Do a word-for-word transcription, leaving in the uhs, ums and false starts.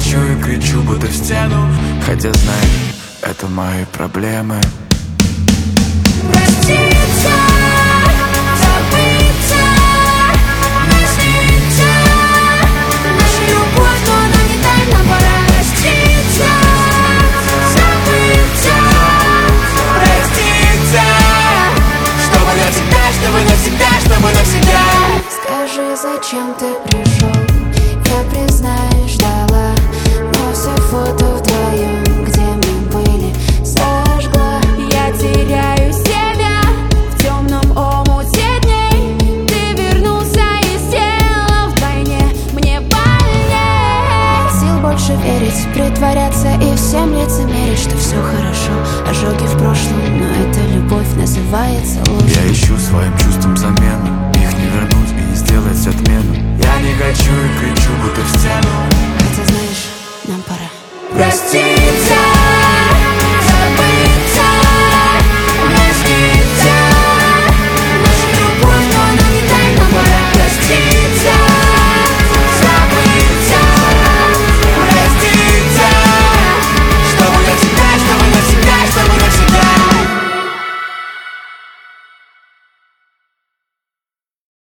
хочу и кричу, будто в стену, хотя знаешь, это мои проблемы. Проститься, забыться, насниться, наша любовь, но она не тайна, пора проститься, забыться, Проститься, чтобы навсегда, чтобы навсегда, чтобы навсегда. Скажи, зачем ты пришел? Я признаюсь, ждала, но все фото вдвоем, где мы были, сожгла. Я теряю себя в темном омуте дней. Ты вернулся и сделал вдвойне мне больнее. Сил больше верить, притворяться и всем лицемерить, что все хорошо. Ожоги в прошлом, но эта любовь называется ложью. Я ищу своим чувством замену, их не вернуть и не сделать отмену. Я не хочу и кричу, будто в стену, Хотя знаешь, нам пора. прости.